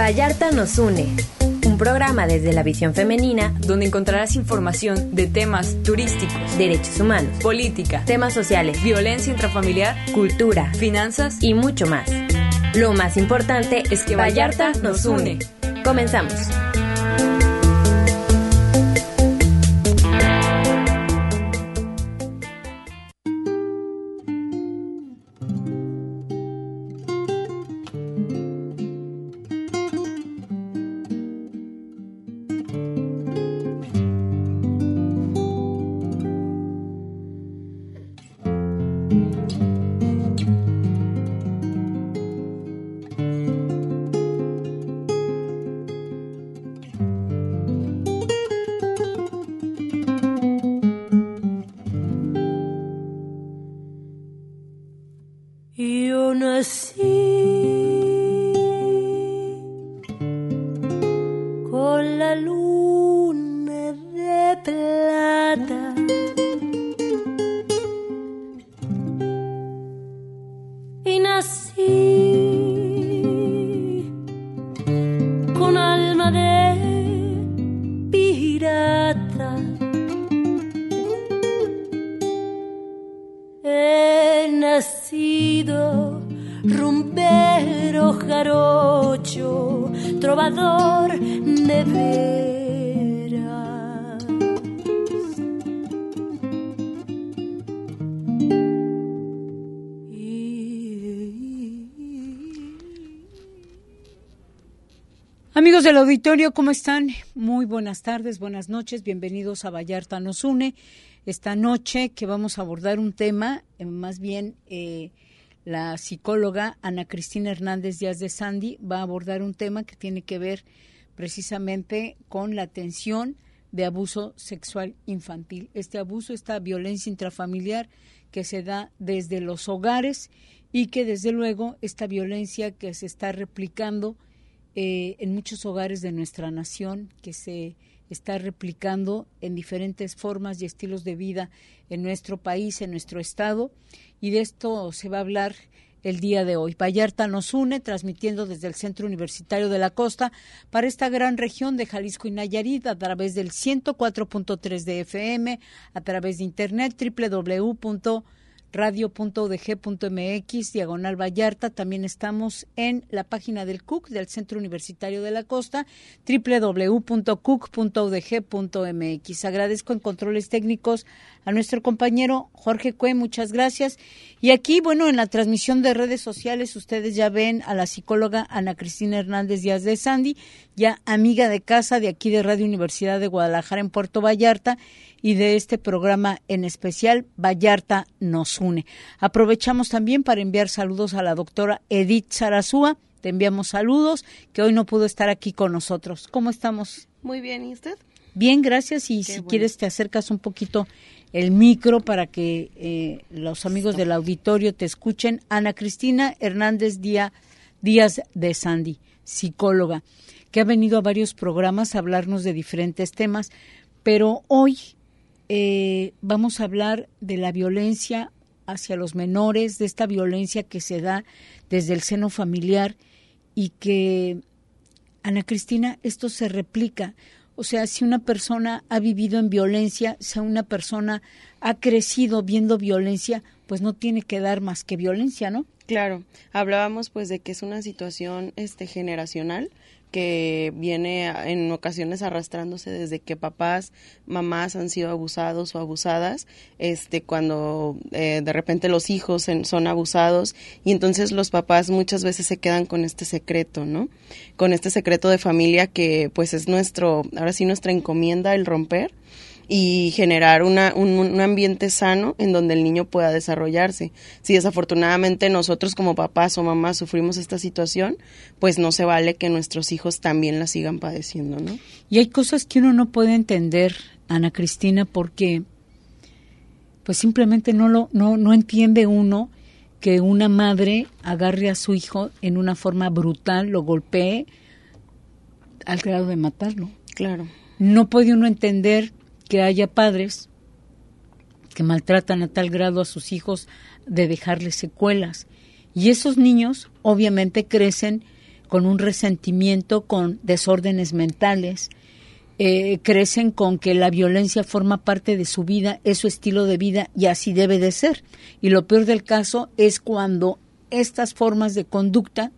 Vallarta nos une, un programa desde la visión femenina donde encontrarás información de temas turísticos, derechos humanos, política, temas sociales, violencia intrafamiliar, cultura, finanzas y mucho más. Lo más importante es que Vallarta nos une. Comenzamos. Yo nací con la luna de plata y nací con alma de pirata. He nacido rumbero, jarocho, trovador de veras. Amigos del auditorio, ¿cómo están? Muy buenas tardes, buenas noches, bienvenidos a Vallarta nos une. Esta noche que vamos a abordar un tema, más bien la psicóloga Ana Cristina Hernández Díaz de Sandy va a abordar un tema que tiene que ver precisamente con la atención de abuso sexual infantil. Este abuso, esta violencia intrafamiliar que se da desde los hogares y que desde luego esta violencia que se está replicando en muchos hogares de nuestra nación, que se está replicando en diferentes formas y estilos de vida en nuestro país, en nuestro estado, y de esto se va a hablar el día de hoy. Vallarta nos une, transmitiendo desde el Centro Universitario de la Costa para esta gran región de Jalisco y Nayarit a través del 104.3 de FM, a través de internet www.radio.udg.mx/Vallarta. También estamos en la página del CUC, del Centro Universitario de la Costa, www.cuc.udg.mx. Agradezco en controles técnicos a nuestro compañero Jorge Cue, muchas gracias. Y aquí, bueno, en la transmisión de redes sociales, ustedes ya ven a la psicóloga Ana Cristina Hernández Díaz de Sandy, ya amiga de casa de aquí de Radio Universidad de Guadalajara en Puerto Vallarta, y de este programa en especial, Vallarta nos une. Aprovechamos también para enviar saludos a la doctora Edith Sarazúa. Te enviamos saludos, que hoy no pudo estar aquí con nosotros. ¿Cómo estamos? Muy bien, ¿y usted? Bien, gracias. Y si quieres te acercas un poquito el micro para que los amigos del auditorio te escuchen. Ana Cristina Hernández Díaz de Sandy, psicóloga, que ha venido a varios programas a hablarnos de diferentes temas, pero hoy vamos a hablar de la violencia hacia los menores, de esta violencia que se da desde el seno familiar y que, Ana Cristina, esto se replica. O sea, si una persona ha vivido en violencia, si una persona ha crecido viendo violencia, pues no tiene que dar más que violencia, ¿no? Claro, hablábamos pues de que es una situación generacional que viene en ocasiones arrastrándose desde que papás, mamás han sido abusados o abusadas, cuando de repente los hijos son abusados, y entonces los papás muchas veces se quedan con este secreto, ¿no? Con este secreto de familia que pues es ahora sí nuestra encomienda, el romper y generar un ambiente sano en donde el niño pueda desarrollarse. Si desafortunadamente nosotros como papás o mamás sufrimos esta situación, pues no se vale que nuestros hijos también la sigan padeciendo, ¿no? Y hay cosas que uno no puede entender, Ana Cristina, porque pues simplemente no entiende uno que una madre agarre a su hijo en una forma brutal, lo golpee al grado de matarlo. Claro. No puede uno entender que haya padres que maltratan a tal grado a sus hijos de dejarles secuelas. Y esos niños obviamente crecen con un resentimiento, con desórdenes mentales, crecen con que la violencia forma parte de su vida, es su estilo de vida y así debe de ser. Y lo peor del caso es cuando estas formas de conducta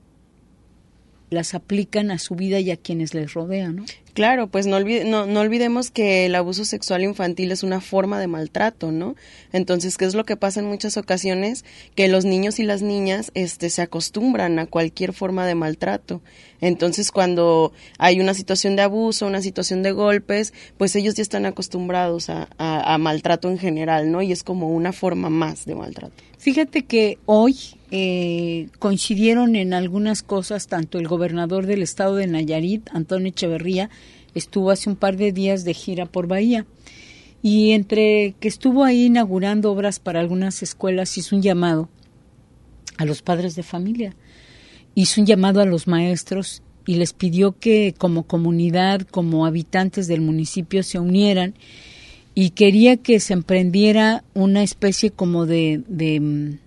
las aplican a su vida y a quienes les rodean, ¿no? Claro, pues no olvidemos que el abuso sexual infantil es una forma de maltrato, ¿no? Entonces, ¿qué es lo que pasa en muchas ocasiones? Que los niños y las niñas se acostumbran a cualquier forma de maltrato. Entonces, cuando hay una situación de abuso, una situación de golpes, pues ellos ya están acostumbrados a maltrato en general, ¿no? Y es como una forma más de maltrato. Fíjate que hoy coincidieron en algunas cosas, tanto el gobernador del estado de Nayarit, Antonio Echeverría, estuvo hace un par de días de gira por Bahía, y entre que estuvo ahí inaugurando obras para algunas escuelas, hizo un llamado a los padres de familia, hizo un llamado a los maestros y les pidió que como comunidad, como habitantes del municipio se unieran, y quería que se emprendiera una especie como de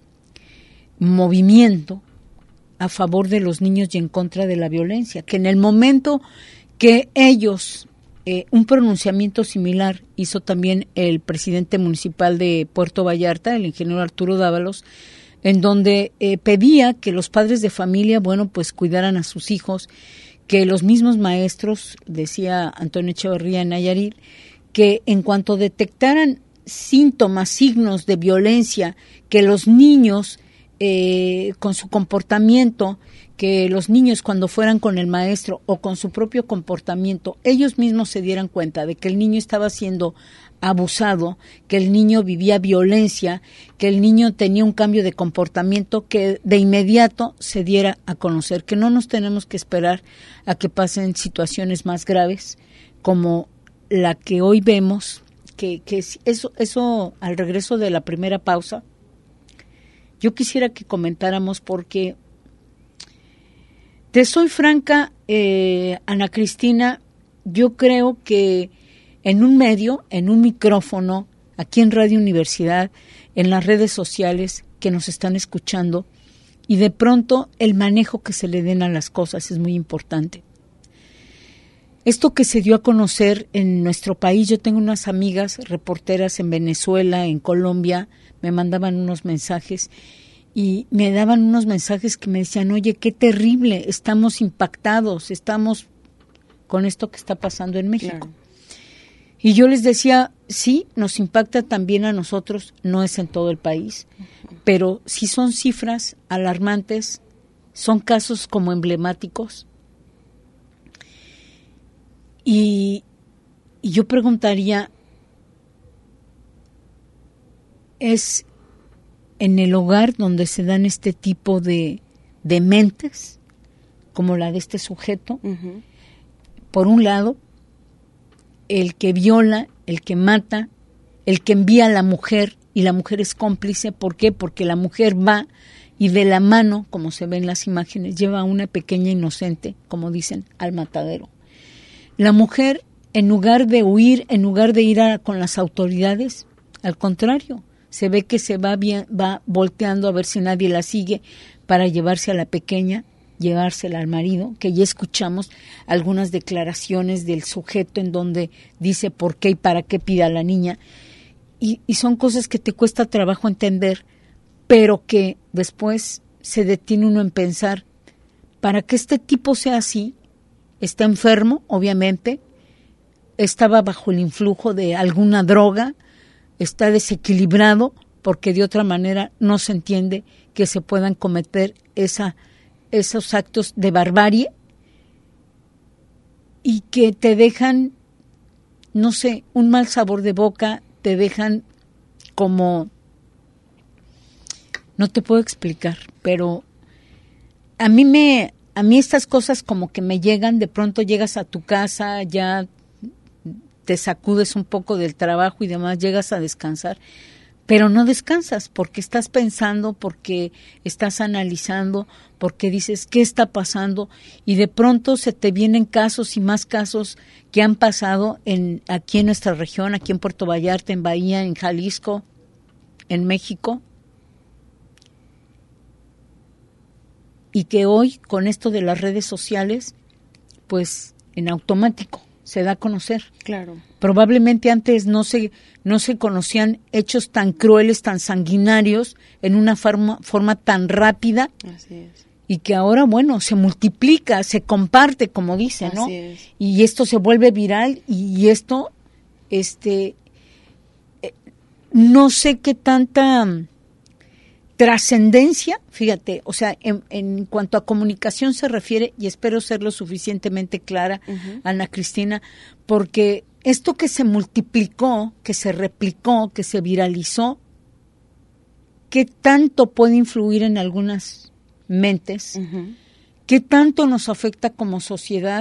movimiento a favor de los niños y en contra de la violencia, que en el momento que ellos, un pronunciamiento similar hizo también el presidente municipal de Puerto Vallarta, el ingeniero Arturo Dávalos, en donde pedía que los padres de familia, bueno, pues cuidaran a sus hijos, que los mismos maestros, decía Antonio Echeverría en Nayarit, que en cuanto detectaran síntomas, signos de violencia, que los niños con su comportamiento, que los niños cuando fueran con el maestro o con su propio comportamiento, ellos mismos se dieran cuenta de que el niño estaba siendo abusado, que el niño vivía violencia, que el niño tenía un cambio de comportamiento, que de inmediato se diera a conocer, que no nos tenemos que esperar a que pasen situaciones más graves como la que hoy vemos, que eso al regreso de la primera pausa, yo quisiera que comentáramos porque, te soy franca, Ana Cristina, yo creo que en un medio, en un micrófono, aquí en Radio Universidad, en las redes sociales que nos están escuchando, y de pronto el manejo que se le den a las cosas es muy importante. Esto que se dio a conocer en nuestro país, yo tengo unas amigas reporteras en Venezuela, en Colombia, me mandaban unos mensajes y me daban unos mensajes que me decían, oye, qué terrible, estamos impactados, estamos con esto que está pasando en México. Claro. Y yo les decía, sí, nos impacta también a nosotros, no es en todo el país, pero sí son cifras alarmantes, son casos como emblemáticos. Y yo preguntaría, ¿es en el hogar donde se dan este tipo de mentes, como la de este sujeto? Uh-huh. Por un lado, el que viola, el que mata, el que envía a la mujer, y la mujer es cómplice. ¿Por qué? Porque la mujer va y de la mano, como se ve en las imágenes, lleva a una pequeña inocente, como dicen, al matadero. La mujer, en lugar de huir, en lugar de ir con las autoridades, al contrario, se ve que se va volteando a ver si nadie la sigue para llevarse a la pequeña, llevársela al marido, que ya escuchamos algunas declaraciones del sujeto en donde dice por qué y para qué pide a la niña, y son cosas que te cuesta trabajo entender, pero que después se detiene uno en pensar, para que este tipo sea así, está enfermo, obviamente, estaba bajo el influjo de alguna droga, está desequilibrado, porque de otra manera no se entiende que se puedan cometer esos actos de barbarie y que te dejan, no sé, un mal sabor de boca, te dejan como, no te puedo explicar, pero a mí estas cosas como que me llegan, de pronto llegas a tu casa, ya te sacudes un poco del trabajo y demás, llegas a descansar, pero no descansas porque estás pensando, porque estás analizando, porque dices, ¿qué está pasando? Y de pronto se te vienen casos y más casos que han pasado aquí en nuestra región, aquí en Puerto Vallarta, en Bahía, en Jalisco, en México. y que hoy con esto de las redes sociales, pues en automático se da a conocer. Claro. Probablemente antes no se conocían hechos tan crueles, tan sanguinarios, en una forma tan rápida. Así es. Y que ahora, bueno, se multiplica, se comparte, como dice, ¿no? Así es. Y esto se vuelve viral y esto, no sé qué tanta trascendencia, fíjate, o sea, en cuanto a comunicación se refiere, y espero ser lo suficientemente clara, Ana Cristina, porque esto que se multiplicó, que se replicó, que se viralizó, ¿qué tanto puede influir en algunas mentes? ¿Qué tanto nos afecta como sociedad?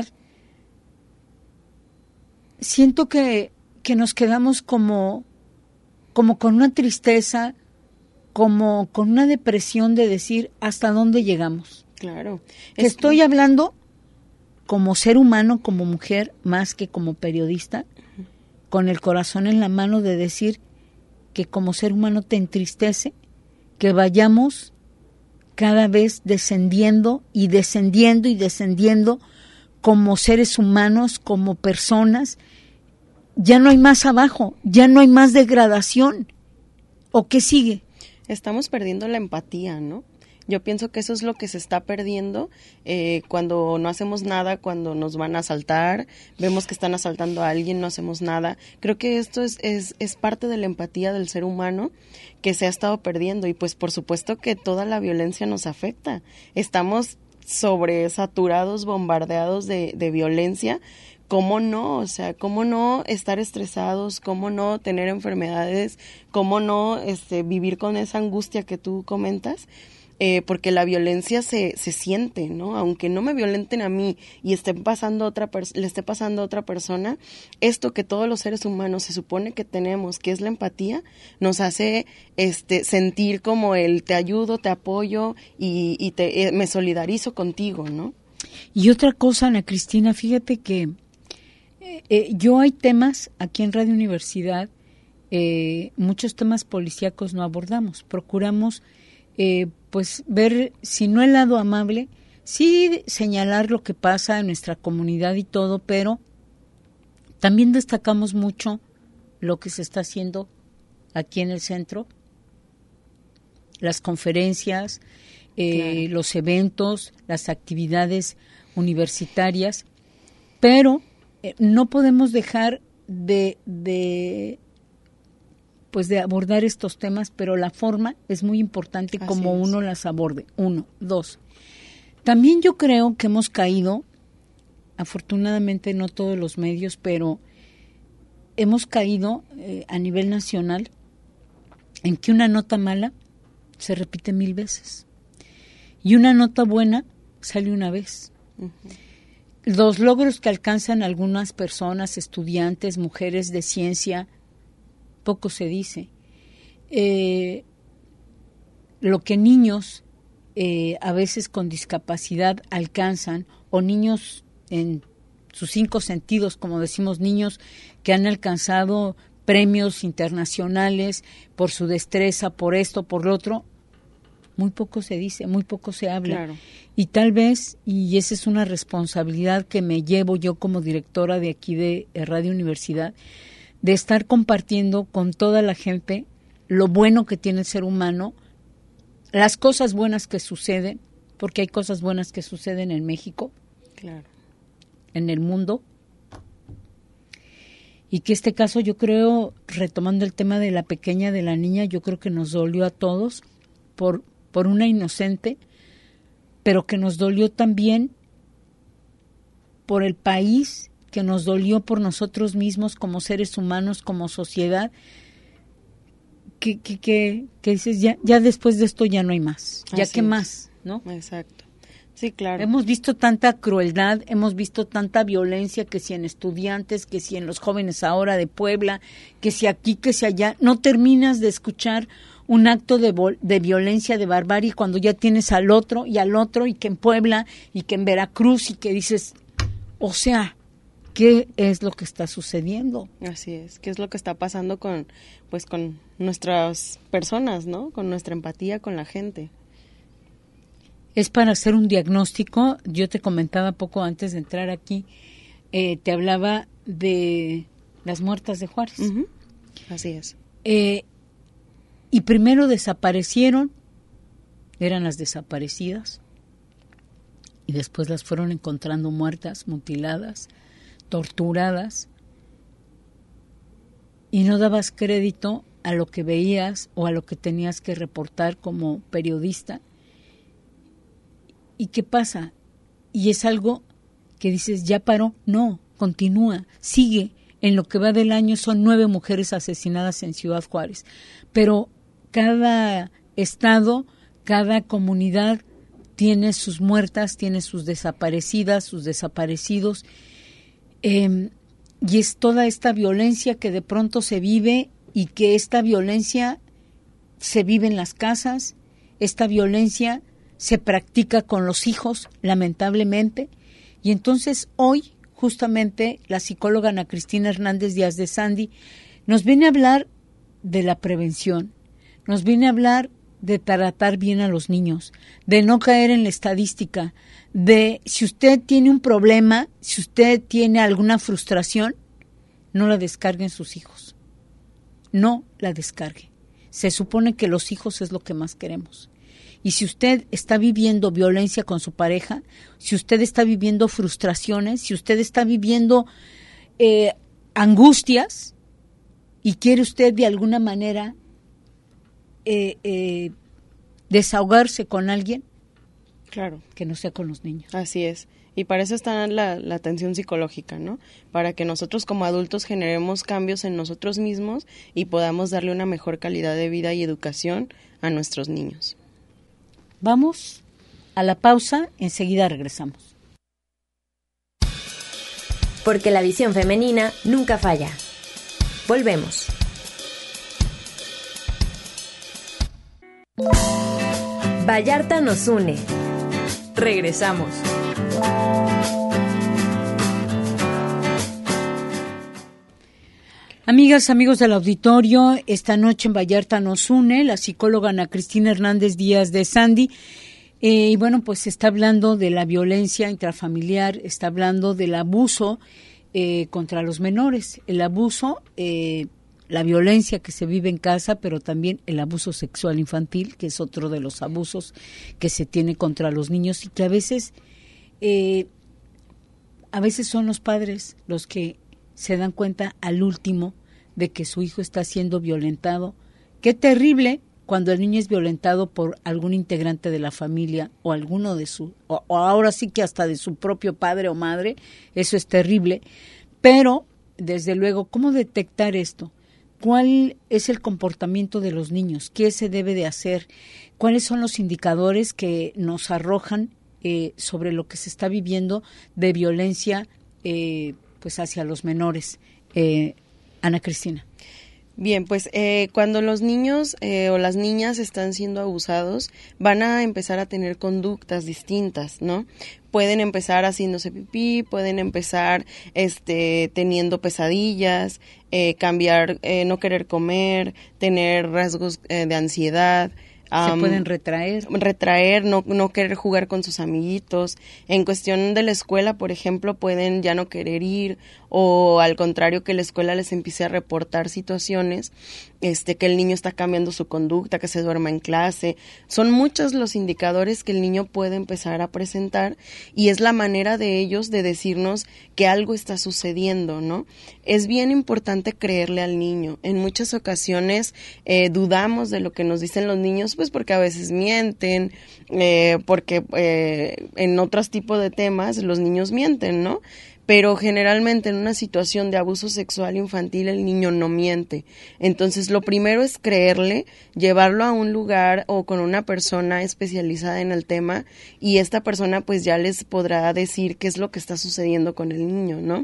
Siento que nos quedamos como con una tristeza, como con una depresión de decir hasta dónde llegamos. Claro. Estoy hablando como ser humano, como mujer, más que como periodista, con el corazón en la mano de decir que como ser humano te entristece que vayamos cada vez descendiendo y descendiendo y descendiendo como seres humanos, como personas. Ya no hay más abajo, ya no hay más degradación. ¿O qué sigue? Estamos perdiendo la empatía, ¿no? Yo pienso que eso es lo que se está perdiendo cuando no hacemos nada, cuando nos van a asaltar, vemos que están asaltando a alguien, no hacemos nada. Creo que esto es parte de la empatía del ser humano que se ha estado perdiendo y pues por supuesto que toda la violencia nos afecta. Estamos sobresaturados, bombardeados de violencia. ¿Cómo no? O sea, ¿cómo no estar estresados? ¿Cómo no tener enfermedades? ¿Cómo no vivir con esa angustia que tú comentas? Porque la violencia se siente, ¿no? Aunque no me violenten a mí y le esté pasando a otra persona, esto que todos los seres humanos se supone que tenemos, que es la empatía, nos hace sentir como el te ayudo, te apoyo y me solidarizo contigo, ¿no? Y otra cosa, Ana Cristina, fíjate que yo hay temas aquí en Radio Universidad, muchos temas policíacos no abordamos, procuramos pues ver, si no el lado amable, sí señalar lo que pasa en nuestra comunidad y todo, pero también destacamos mucho lo que se está haciendo aquí en el centro, las conferencias, claro, los eventos, las actividades universitarias, pero no podemos dejar de abordar estos temas, pero la forma es muy importante como uno las aborde. 1, 2. También yo creo que hemos caído, afortunadamente no todos los medios, pero hemos caído a nivel nacional en que una nota mala se repite 1000 veces y una nota buena sale una vez. Los logros que alcanzan algunas personas, estudiantes, mujeres de ciencia, poco se dice. Lo que niños a veces con discapacidad alcanzan, o niños en sus 5 sentidos, como decimos, niños que han alcanzado premios internacionales por su destreza, por esto, por lo otro, muy poco se dice, muy poco se habla. Claro. Y tal vez, y esa es una responsabilidad que me llevo yo como directora de aquí de Radio Universidad, de estar compartiendo con toda la gente lo bueno que tiene el ser humano, las cosas buenas que suceden, porque hay cosas buenas que suceden en México, claro, en el mundo, y que este caso yo creo, retomando el tema de la pequeña, de la niña, yo creo que nos dolió a todos por una inocente, pero que nos dolió también por el país, que nos dolió por nosotros mismos como seres humanos, como sociedad, que dices, ya después de esto ya no hay más, ya Así qué es. Más, ¿no? Exacto. Sí, claro. Hemos visto tanta crueldad, hemos visto tanta violencia, que si en estudiantes, que si en los jóvenes ahora de Puebla, que si aquí, que si allá, no terminas de escuchar un acto de violencia, de barbarie, cuando ya tienes al otro, y que en Puebla, y que en Veracruz, y que dices, o sea, ¿qué es lo que está sucediendo? Así es. ¿Qué es lo que está pasando con nuestras personas, ¿no? Con nuestra empatía con la gente. es para hacer un diagnóstico. Yo te comentaba poco antes de entrar aquí, te hablaba de las muertas de Juárez. Uh-huh. Así es. Y primero desaparecieron, eran las desaparecidas, y después las fueron encontrando muertas, mutiladas, torturadas, y no dabas crédito a lo que veías o a lo que tenías que reportar como periodista. ¿Y qué pasa? Y es algo que dices, ¿ya paró? No, continúa, sigue. En lo que va del año son 9 mujeres asesinadas en Ciudad Juárez. Pero cada estado, cada comunidad tiene sus muertas, tiene sus desaparecidas, sus desaparecidos. Y es toda esta violencia que de pronto se vive, y que esta violencia se vive en las casas, esta violencia se practica con los hijos, lamentablemente. Y entonces hoy, justamente, la psicóloga Ana Cristina Hernández Díaz de Sandy nos viene a hablar de la prevención, nos viene a hablar de tratar bien a los niños, de no caer en la estadística, de si usted tiene un problema, si usted tiene alguna frustración, no la descargue en sus hijos, no la descargue. Se supone que los hijos es lo que más queremos. Y si usted está viviendo violencia con su pareja, si usted está viviendo frustraciones, si usted está viviendo angustias y quiere usted de alguna manera desahogarse con alguien, claro, que no sea con los niños. Así es. Y para eso está la atención psicológica, ¿no? Para que nosotros como adultos generemos cambios en nosotros mismos y podamos darle una mejor calidad de vida y educación a nuestros niños. Vamos a la pausa, enseguida regresamos. Porque la visión femenina nunca falla. Volvemos. Vallarta nos une. Regresamos. Amigas, amigos del auditorio, esta noche en Vallarta nos une la psicóloga Ana Cristina Hernández Díaz de Sandy. Y bueno, pues está hablando de la violencia intrafamiliar, está hablando del abuso contra los menores, el abuso, la violencia que se vive en casa, pero también el abuso sexual infantil, que es otro de los abusos que se tiene contra los niños y que a veces son los padres los que se dan cuenta al último de que su hijo está siendo violentado. Qué terrible cuando el niño es violentado por algún integrante de la familia o alguno de o ahora sí que hasta de su propio padre o madre. Eso es terrible. Pero, desde luego, ¿cómo detectar esto? ¿Cuál es el comportamiento de los niños? ¿Qué se debe de hacer? ¿Cuáles son los indicadores que nos arrojan sobre lo que se está viviendo de violencia pues hacia los menores? Ana Cristina. Bien, pues cuando los niños o las niñas están siendo abusados, van a empezar a tener conductas distintas, ¿no? Pueden empezar haciéndose pipí, pueden empezar teniendo pesadillas, cambiar, no querer comer, tener rasgos de ansiedad. Se pueden retraer, no querer jugar con sus amiguitos. En cuestión de la escuela, por ejemplo, pueden ya no querer ir, o al contrario, que la escuela les empiece a reportar situaciones, que el niño está cambiando su conducta, que se duerma en clase. Son muchos los indicadores que el niño puede empezar a presentar, y es la manera de ellos de decirnos que algo está sucediendo, ¿no? Es bien importante creerle al niño. En muchas ocasiones dudamos de lo que nos dicen los niños, pues porque a veces mienten, porque en otros tipos de temas los niños mienten, ¿no? Pero generalmente en una situación de abuso sexual infantil el niño no miente. Entonces lo primero es creerle, llevarlo a un lugar o con una persona especializada en el tema, y esta persona pues ya les podrá decir qué es lo que está sucediendo con el niño, ¿no?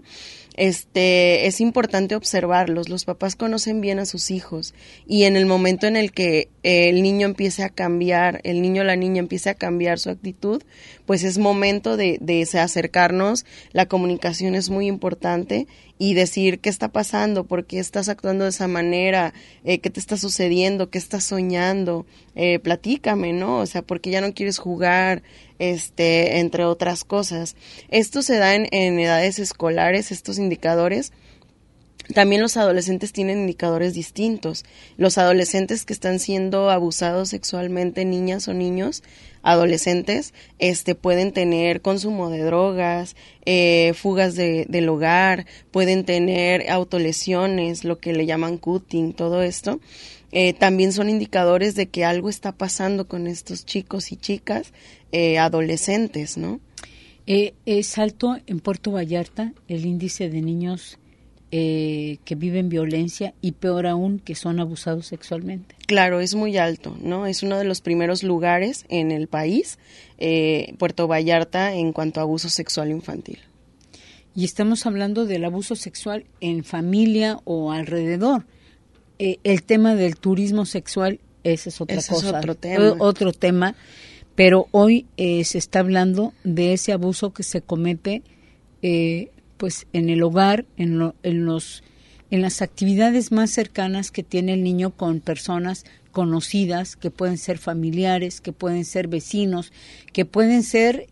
Es importante observarlos. Los papás conocen bien a sus hijos, y en el momento en el que el niño empiece a cambiar, el niño o la niña empiece a cambiar su actitud, pues es momento de acercarnos. La comunicación es muy importante, y decir qué está pasando, por qué estás actuando de esa manera, qué te está sucediendo, qué estás soñando, platícame, ¿no? O sea, ¿por qué ya no quieres jugar? Entre otras cosas. Esto se da en edades escolares, estos indicadores. También los adolescentes tienen indicadores distintos. Los adolescentes que están siendo abusados sexualmente, niñas o niños, adolescentes, pueden tener consumo de drogas, fugas del hogar, pueden tener autolesiones, lo que le llaman cutting, todo esto. También son indicadores de que algo está pasando con estos chicos y chicas adolescentes, ¿no? Es alto en Puerto Vallarta el índice de niños que viven violencia y peor aún que son abusados sexualmente. Claro, es muy alto, ¿no? Es uno de los primeros lugares en el país, Puerto Vallarta, en cuanto a abuso sexual infantil. Y estamos hablando del abuso sexual en familia o alrededor. El tema del turismo sexual, esa es otra cosa. Es otro tema. Otro tema, pero hoy se está hablando de ese abuso que se comete pues en el hogar, en las actividades más cercanas que tiene el niño con personas conocidas, que pueden ser familiares, que pueden ser vecinos, que pueden ser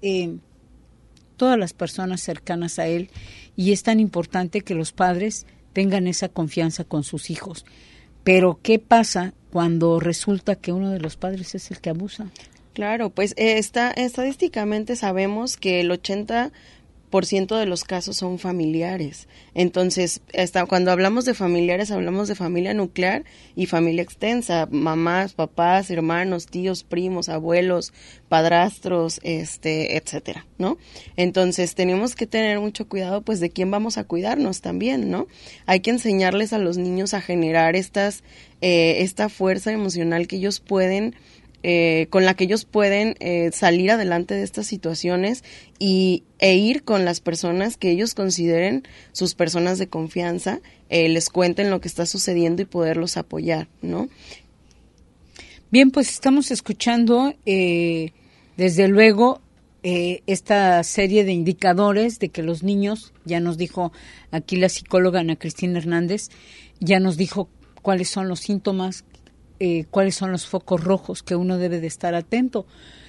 todas las personas cercanas a él, y es tan importante que los padres tengan esa confianza con sus hijos. Pero ¿qué pasa cuando resulta que uno de los padres es el que abusa? Claro, pues estadísticamente sabemos que el 80% de los casos son familiares. Entonces, cuando hablamos de familiares, hablamos de familia nuclear y familia extensa, mamás, papás, hermanos, tíos, primos, abuelos, padrastros, etcétera, ¿no? Entonces, tenemos que tener mucho cuidado, pues, de quién vamos a cuidarnos también, ¿no? Hay que enseñarles a los niños a generar esta fuerza emocional que ellos pueden con la que ellos pueden salir adelante de estas situaciones e ir con las personas que ellos consideren sus personas de confianza, les cuenten lo que está sucediendo y poderlos apoyar, ¿no? Bien, pues estamos escuchando desde luego esta serie de indicadores de que los niños, ya nos dijo aquí la psicóloga Ana Cristina Hernández, ya nos dijo cuáles son los síntomas, cuáles son los focos rojos que uno debe de estar atento.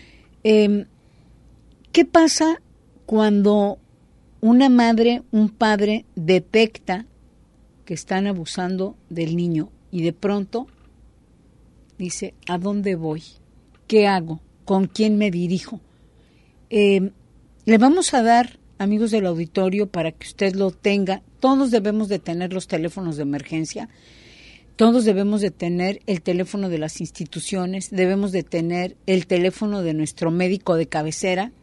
¿Qué pasa cuando una madre, un padre detecta que están abusando del niño y de pronto dice, ¿a dónde voy? ¿Qué hago? ¿Con quién me dirijo? Le vamos a dar, amigos del auditorio, para que usted lo tenga. Todos debemos de tener los teléfonos de emergencia. Todos debemos de tener el teléfono de las instituciones, debemos de tener el teléfono de nuestro médico de cabecera,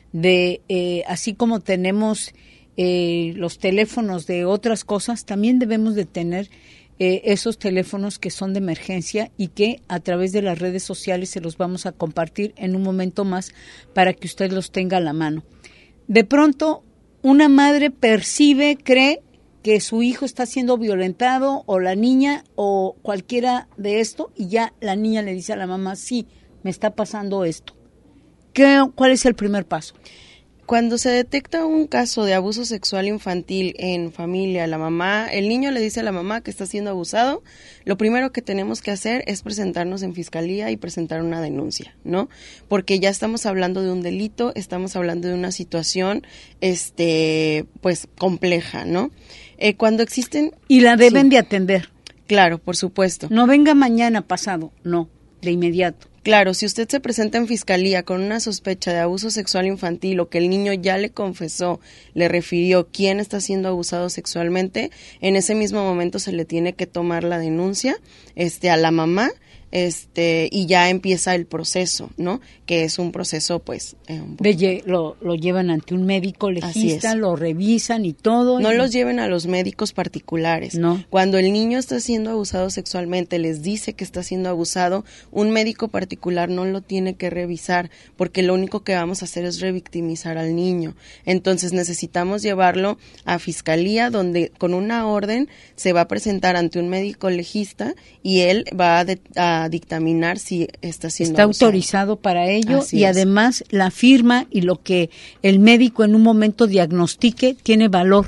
así como tenemos los teléfonos de otras cosas, también debemos de tener esos teléfonos que son de emergencia y que a través de las redes sociales se los vamos a compartir en un momento más para que usted los tenga a la mano. De pronto, una madre percibe, cree que su hijo está siendo violentado, o la niña, o cualquiera de esto, y ya la niña le dice a la mamá, sí, me está pasando esto. ¿Cuál es el primer paso? Cuando se detecta un caso de abuso sexual infantil en familia, el niño le dice a la mamá que está siendo abusado, lo primero que tenemos que hacer es presentarnos en fiscalía y presentar una denuncia, ¿no? Porque ya estamos hablando de un delito, estamos hablando de una situación, pues, compleja, ¿no? Cuando existen... Y la deben de atender. Claro, por supuesto. No venga mañana pasado, no, de inmediato. Claro, si usted se presenta en fiscalía con una sospecha de abuso sexual infantil o que el niño ya le confesó, le refirió quién está siendo abusado sexualmente, en ese mismo momento se le tiene que tomar la denuncia a la mamá, y ya empieza el proceso, ¿no? Que es un proceso, pues... lo llevan ante un médico legista, lo revisan y todo. No los lleven a los médicos particulares. No. Cuando el niño está siendo abusado sexualmente, les dice que está siendo abusado, un médico particular no lo tiene que revisar, porque lo único que vamos a hacer es revictimizar al niño. Entonces necesitamos llevarlo a fiscalía, donde con una orden se va a presentar ante un médico legista y él va a dictaminar si está siendo abusado. Autorizado para ello. Así y es. Además la firma y lo que el médico en un momento diagnostique tiene valor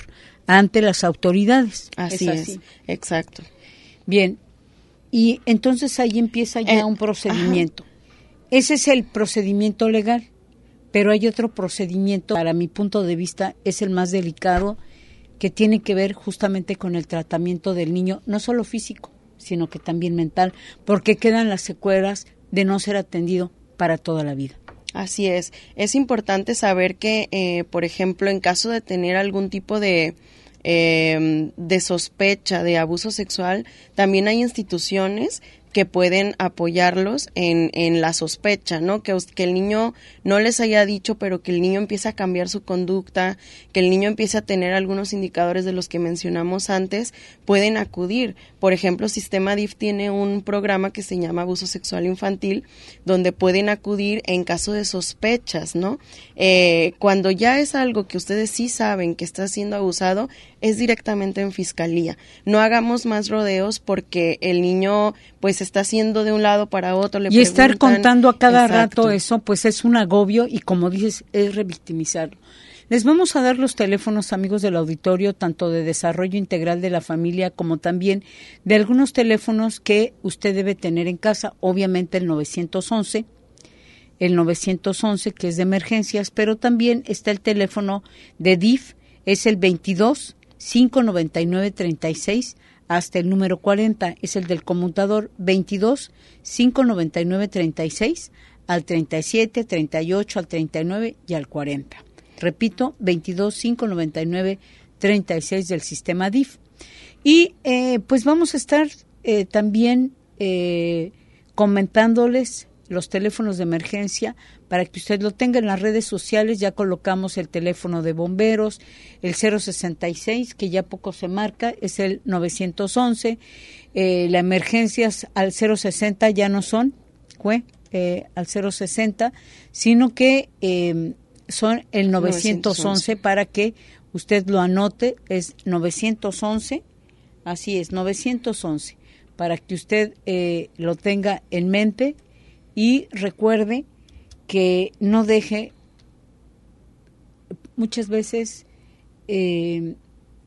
ante las autoridades. Así es, exacto. Bien, y entonces ahí empieza ya un procedimiento. Ajá. Ese es el procedimiento legal, pero hay otro procedimiento, para mi punto de vista, es el más delicado, que tiene que ver justamente con el tratamiento del niño, no solo físico, sino que también mental, porque quedan las secuelas de no ser atendido para toda la vida. Así es importante saber que, por ejemplo, en caso de tener algún tipo de sospecha de abuso sexual, también hay instituciones que pueden apoyarlos en la sospecha, ¿no? Que el niño no les haya dicho, pero que el niño empiece a cambiar su conducta, que el niño empiece a tener algunos indicadores de los que mencionamos antes, pueden acudir. Por ejemplo, Sistema DIF tiene un programa que se llama Abuso Sexual Infantil, donde pueden acudir en caso de sospechas, ¿no? Cuando ya es algo que ustedes sí saben que está siendo abusado, es directamente en fiscalía. No hagamos más rodeos porque el niño pues está haciendo de un lado para otro. Y estar contando a cada rato eso, pues es un agobio y, como dices, es revictimizarlo. Les vamos a dar los teléfonos, amigos del auditorio, tanto de Desarrollo Integral de la Familia como también de algunos teléfonos que usted debe tener en casa. Obviamente el 911, que es de emergencias, pero también está el teléfono de DIF, es el 22-599-36, hasta el número 40, es el del conmutador 22-599-36, al 37, 38, al 39 y al 40. Repito, 22-599-36 del sistema DIF. Y pues vamos a estar también comentándoles los teléfonos de emergencia para que usted lo tenga en las redes sociales. Ya colocamos el teléfono de bomberos, el 066, que ya poco se marca, es el 911. Las emergencias al 060 ya no son, al 060, sino que son el 911 para que usted lo anote, es 911, así es, 911, para que usted lo tenga en mente. Y recuerde que no deje, muchas veces en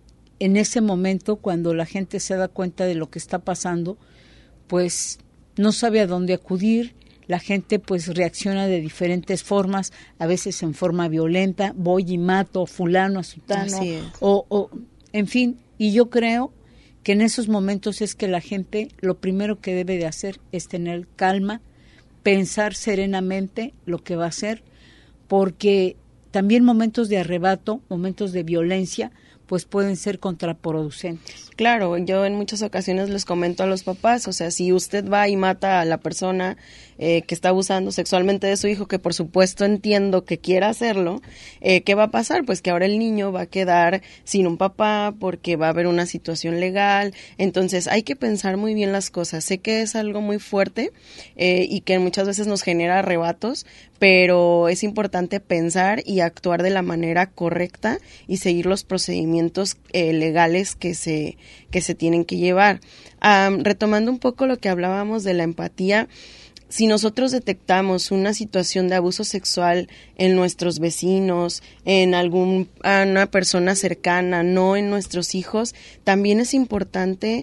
ese momento cuando la gente se da cuenta de lo que está pasando, pues no sabe a dónde acudir, la gente pues reacciona de diferentes formas, a veces en forma violenta, voy y mato a fulano, a sutano, o en fin, y yo creo que en esos momentos es que la gente lo primero que debe de hacer es tener calma, pensar serenamente lo que va a hacer, porque también momentos de arrebato, momentos de violencia, pues pueden ser contraproducentes. Claro, yo en muchas ocasiones les comento a los papás, o sea, si usted va y mata a la persona que está abusando sexualmente de su hijo, que por supuesto entiendo que quiera hacerlo, ¿qué va a pasar? Pues que ahora el niño va a quedar sin un papá porque va a haber una situación legal. Entonces hay que pensar muy bien las cosas. Sé que es algo muy fuerte y que muchas veces nos genera arrebatos, pero es importante pensar y actuar de la manera correcta y seguir los procedimientos legales que se tienen que llevar. Retomando un poco lo que hablábamos de la empatía, si nosotros detectamos una situación de abuso sexual en nuestros vecinos, en una persona cercana, no en nuestros hijos, también es importante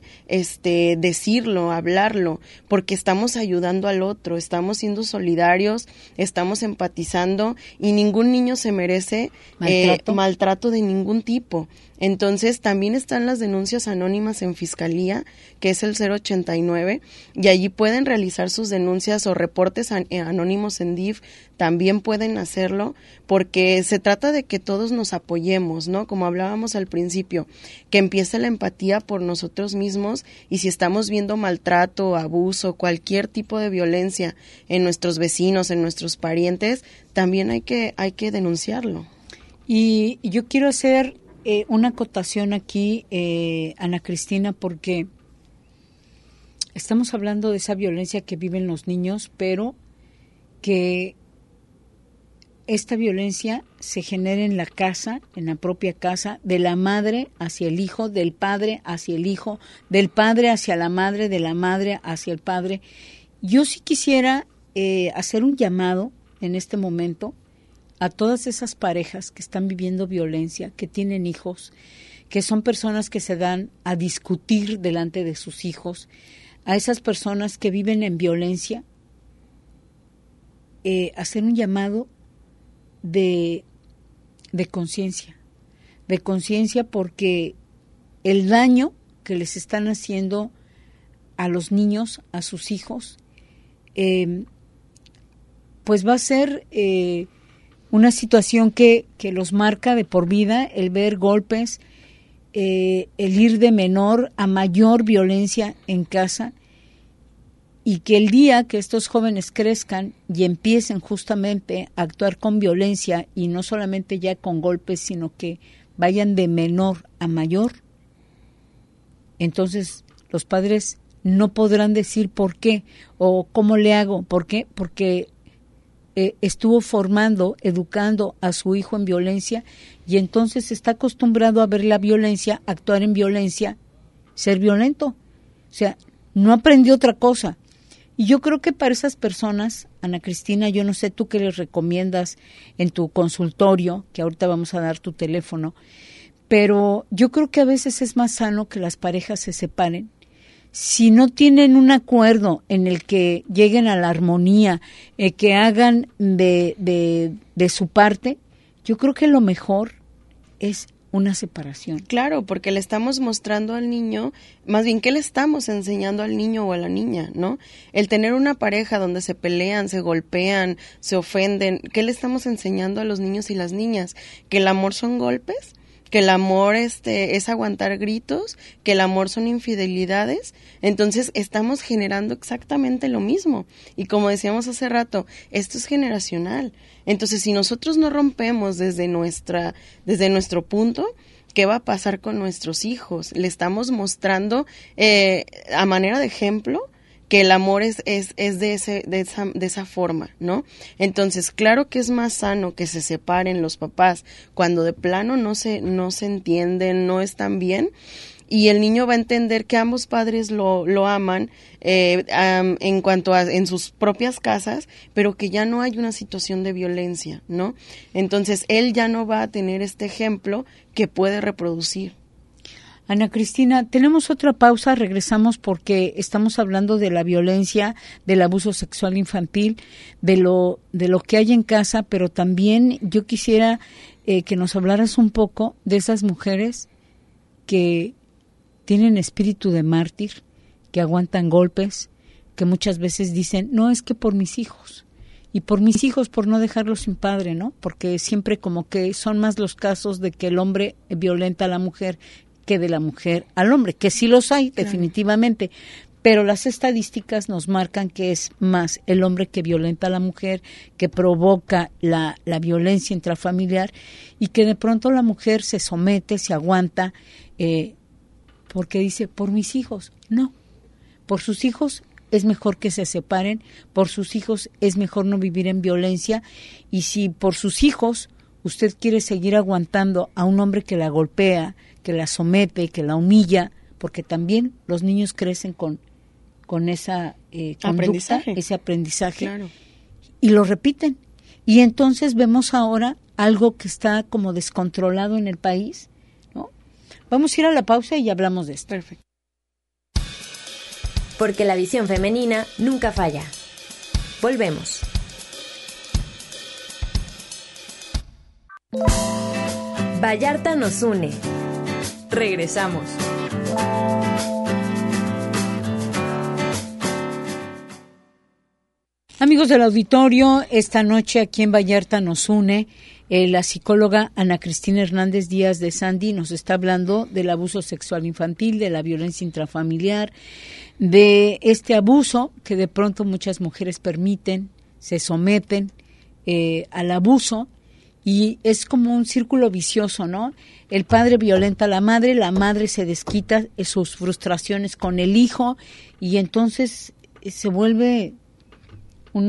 decirlo, hablarlo, porque estamos ayudando al otro, estamos siendo solidarios, estamos empatizando y ningún niño se merece maltrato de ningún tipo. Entonces también están las denuncias anónimas en Fiscalía, que es el 089, y allí pueden realizar sus denuncias o reportes anónimos en DIF, también pueden hacerlo, porque se trata de que todos nos apoyemos, ¿no? Como hablábamos al principio, que empiece la empatía por nosotros mismos, y si estamos viendo maltrato, abuso, cualquier tipo de violencia en nuestros vecinos, en nuestros parientes, también hay que denunciarlo. Y yo quiero hacer una acotación aquí, Ana Cristina, porque estamos hablando de esa violencia que viven los niños, pero que esta violencia se genera en la casa, en la propia casa, de la madre hacia el hijo, del padre hacia el hijo, del padre hacia la madre, de la madre hacia el padre. Yo sí quisiera hacer un llamado en este momento a todas esas parejas que están viviendo violencia, que tienen hijos, que son personas que se dan a discutir delante de sus hijos, a esas personas que viven en violencia, hacer un llamado de conciencia, porque el daño que les están haciendo a los niños, a sus hijos, pues va a ser una situación que los marca de por vida, el ver golpes, el ir de menor a mayor violencia en casa, y que el día que estos jóvenes crezcan y empiecen justamente a actuar con violencia, y no solamente ya con golpes, sino que vayan de menor a mayor, entonces los padres no podrán decir por qué o cómo le hago. ¿Por qué? Porque estuvo formando, educando a su hijo en violencia, y entonces está acostumbrado a ver la violencia, actuar en violencia, ser violento. O sea, no aprendió otra cosa. Y yo creo que para esas personas, Ana Cristina, yo no sé tú qué les recomiendas en tu consultorio, que ahorita vamos a dar tu teléfono, pero yo creo que a veces es más sano que las parejas se separen. Si no tienen un acuerdo en el que lleguen a la armonía, que hagan de su parte, yo creo que lo mejor es una separación. Claro, porque le estamos mostrando al niño, más bien, ¿qué le estamos enseñando al niño o a la niña, no? El tener una pareja donde se pelean, se golpean, se ofenden, ¿qué le estamos enseñando a los niños y las niñas? ¿Que el amor son golpes? ¿Que el amor es aguantar gritos? ¿Que el amor son infidelidades? Entonces estamos generando exactamente lo mismo. Y como decíamos hace rato, esto es generacional. Entonces, si nosotros no rompemos desde nuestro punto, ¿qué va a pasar con nuestros hijos? Le estamos mostrando a manera de ejemplo que el amor es de esa forma, ¿no? Entonces, claro que es más sano que se separen los papás cuando de plano no se entienden, no están bien, y el niño va a entender que ambos padres lo aman en cuanto a en sus propias casas, pero que ya no hay una situación de violencia, ¿no? Entonces, él ya no va a tener este ejemplo que puede reproducir. Ana Cristina, tenemos otra pausa, regresamos porque estamos hablando de la violencia, del abuso sexual infantil, de lo que hay en casa, pero también yo quisiera que nos hablaras un poco de esas mujeres que tienen espíritu de mártir, que aguantan golpes, que muchas veces dicen, no, es que por mis hijos, y por mis hijos, por no dejarlos sin padre, ¿no? Porque siempre como que son más los casos de que el hombre violenta a la mujer que de la mujer al hombre, que sí los hay, claro, definitivamente, pero las estadísticas nos marcan que es más el hombre que violenta a la mujer, que provoca la violencia intrafamiliar, y que de pronto la mujer se somete, se aguanta, porque dice, por mis hijos. No, por sus hijos es mejor que se separen, por sus hijos es mejor no vivir en violencia, y si por sus hijos usted quiere seguir aguantando a un hombre que la golpea, que la somete, que la humilla, porque también los niños crecen con esa conducta, ese aprendizaje, claro, y lo repiten. Y entonces vemos ahora algo que está como descontrolado en el país, ¿no? Vamos a ir a la pausa y hablamos de esto. Perfecto. Porque la visión femenina nunca falla. Volvemos. Vallarta nos une. Regresamos. Amigos del auditorio, esta noche aquí en Vallarta nos une la psicóloga Ana Cristina Hernández Díaz de Sandy. Nos está hablando del abuso sexual infantil, de la violencia intrafamiliar, de este abuso que de pronto muchas mujeres permiten, se someten al abuso, y es como un círculo vicioso, ¿no? El padre violenta a la madre se desquita sus frustraciones con el hijo, y entonces se vuelve un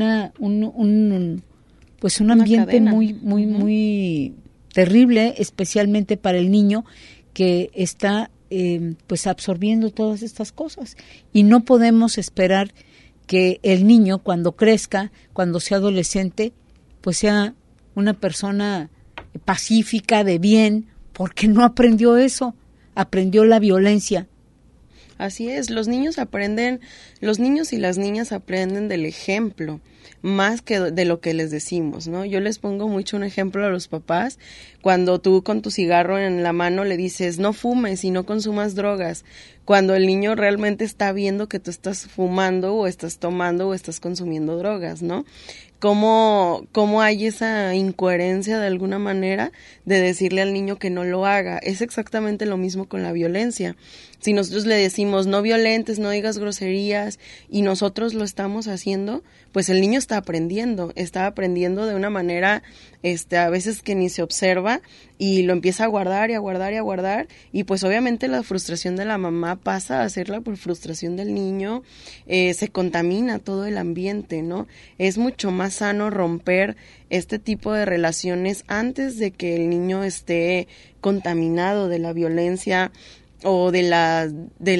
ambiente cadena muy terrible, especialmente para el niño que está pues absorbiendo todas estas cosas. Y no podemos esperar que el niño, cuando crezca, cuando sea adolescente, pues sea una persona pacífica, de bien, porque no aprendió eso. aprendió la violencia. Así es, los niños y las niñas aprenden del ejemplo, más que de lo que les decimos, ¿no? Yo les pongo mucho un ejemplo a los papás, cuando tú con tu cigarro en la mano le dices, no fumes y no consumas drogas, cuando el niño realmente está viendo que tú estás fumando o estás tomando o estás consumiendo drogas, ¿no? ¿Cómo hay esa incoherencia de alguna manera de decirle al niño que no lo haga? Es exactamente lo mismo con la violencia. Si nosotros le decimos no violentes, no digas groserías y nosotros lo estamos haciendo, pues el niño está aprendiendo de una manera a veces que ni se observa y lo empieza a guardar y a guardar y a guardar y pues obviamente la frustración de la mamá pasa a ser la frustración del niño, se contamina todo el ambiente, ¿no? Es mucho más sano romper este tipo de relaciones antes de que el niño esté contaminado de la violencia o de las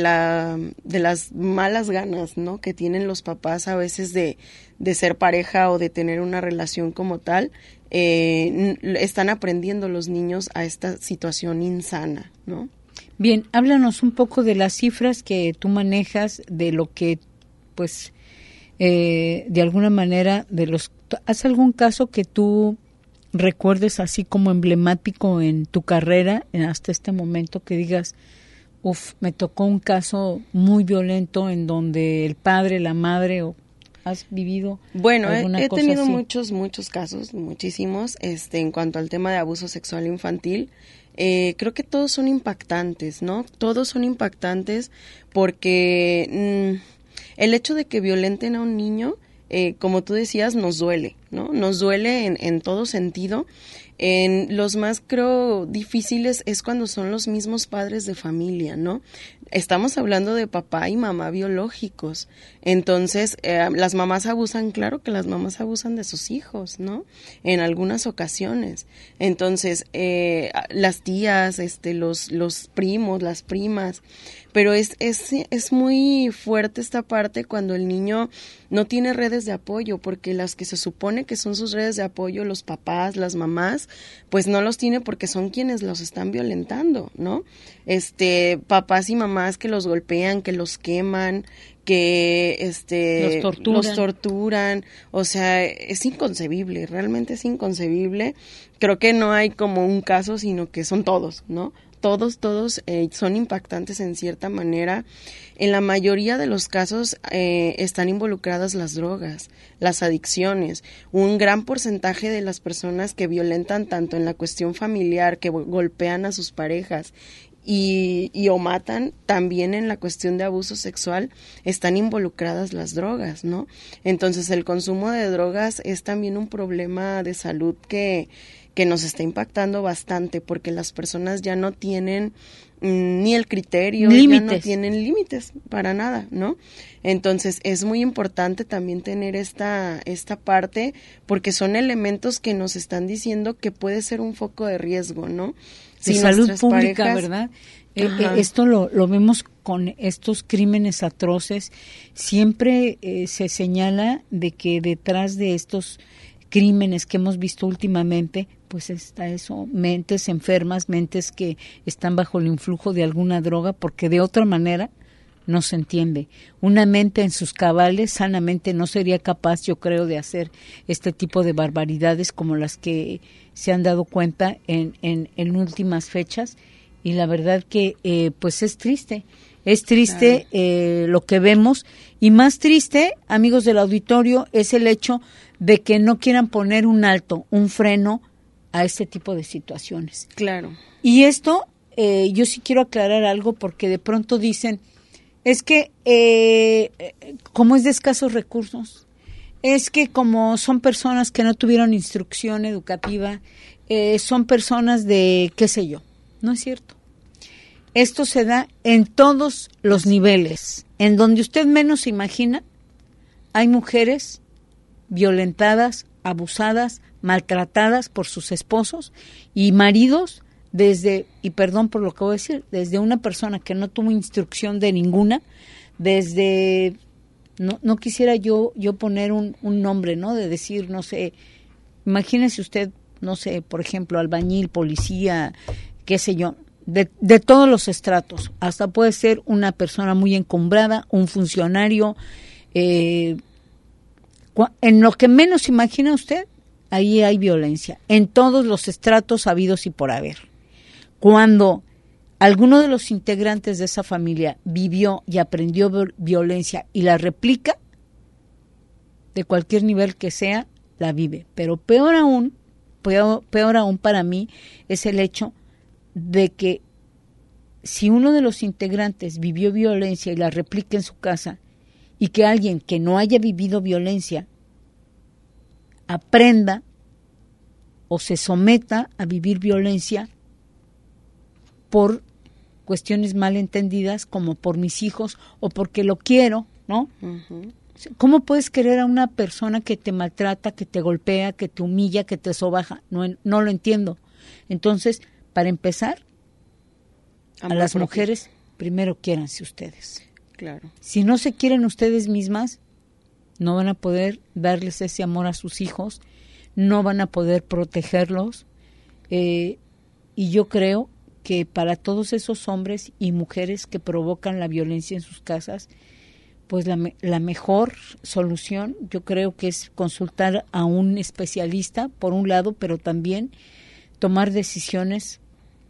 malas ganas, ¿no? Que tienen los papás a veces de ser pareja o de tener una relación como tal. Están aprendiendo los niños a esta situación insana, ¿no? Bien, háblanos un poco de las cifras que tú manejas, de lo que, pues, de alguna manera, ¿haz algún caso que tú recuerdes así como emblemático en tu carrera, hasta este momento, que digas, me tocó un caso muy violento en donde el padre, la madre, o has vivido bueno, alguna he cosa tenido así? muchos casos, muchísimos, en cuanto al tema de abuso sexual infantil. Creo que todos son impactantes, ¿no? Todos son impactantes porque el hecho de que violenten a un niño, como tú decías, nos duele, ¿no? Nos duele en todo sentido. Los más, creo, difíciles es cuando son los mismos padres de familia, ¿no? Estamos hablando de papá y mamá biológicos. Entonces, las mamás abusan, claro que las mamás abusan de sus hijos, ¿no? En algunas ocasiones. Entonces, las tías, los primos, las primas. Pero es muy fuerte esta parte cuando el niño no tiene redes de apoyo, porque las que se supone que son sus redes de apoyo, los papás, las mamás, pues no los tiene porque son quienes los están violentando, ¿no? Papás y mamás que los golpean, que los queman, que los torturan, o sea, es inconcebible, realmente es inconcebible. Creo que no hay como un caso, sino que son todos, ¿no? Todos son impactantes en cierta manera. En la mayoría de los casos están involucradas las drogas, las adicciones. Un gran porcentaje de las personas que violentan tanto en la cuestión familiar, que golpean a sus parejas y o matan, también en la cuestión de abuso sexual están involucradas las drogas, ¿no? Entonces el consumo de drogas es también un problema de salud que nos está impactando bastante, porque las personas ya no tienen ni el criterio, ya no tienen límites para nada, ¿no? Entonces es muy importante también tener esta parte, porque son elementos que nos están diciendo que puede ser un foco de riesgo, ¿no? De salud pública, ¿verdad? Esto lo vemos con estos crímenes atroces. Siempre se señala de que detrás de estos crímenes que hemos visto últimamente, pues está eso, mentes enfermas, mentes que están bajo el influjo de alguna droga, porque de otra manera no se entiende. Una mente en sus cabales sanamente no sería capaz, yo creo, de hacer este tipo de barbaridades como las que se han dado cuenta en últimas fechas, y la verdad que pues es triste claro. Lo que vemos, y más triste, amigos del auditorio, es el hecho de que no quieran poner un alto, un freno a este tipo de situaciones. Claro. Y esto, yo sí quiero aclarar algo, porque de pronto dicen, es que como es de escasos recursos, es que como son personas que no tuvieron instrucción educativa, son personas de qué sé yo. No es cierto. Esto se da en todos los niveles. En donde usted menos se imagina, hay mujeres violentadas, abusadas, maltratadas por sus esposos, y maridos y perdón por lo que voy a decir, desde una persona que no tuvo instrucción de ninguna, no quisiera yo poner un nombre, ¿no? De decir, no sé, imagínese usted, no sé, por ejemplo, albañil, policía, qué sé yo, de todos los estratos. Hasta puede ser una persona muy encumbrada, un funcionario, en lo que menos imagina usted, ahí hay violencia, en todos los estratos habidos y por haber. Cuando alguno de los integrantes de esa familia vivió y aprendió violencia y la replica, de cualquier nivel que sea, la vive. Pero peor aún para mí es el hecho de que si uno de los integrantes vivió violencia y la replica en su casa, y que alguien que no haya vivido violencia aprenda o se someta a vivir violencia por cuestiones malentendidas, como por mis hijos o porque lo quiero, ¿no? Uh-huh. ¿Cómo puedes querer a una persona que te maltrata, que te golpea, que te humilla, que te sobaja? No lo entiendo. Entonces, para empezar, a las mujeres, primero quiéranse ustedes. Claro. Si no se quieren ustedes mismas, no van a poder darles ese amor a sus hijos, no van a poder protegerlos. Y yo creo que para todos esos hombres y mujeres que provocan la violencia en sus casas, pues la mejor solución yo creo que es consultar a un especialista, por un lado, pero también tomar decisiones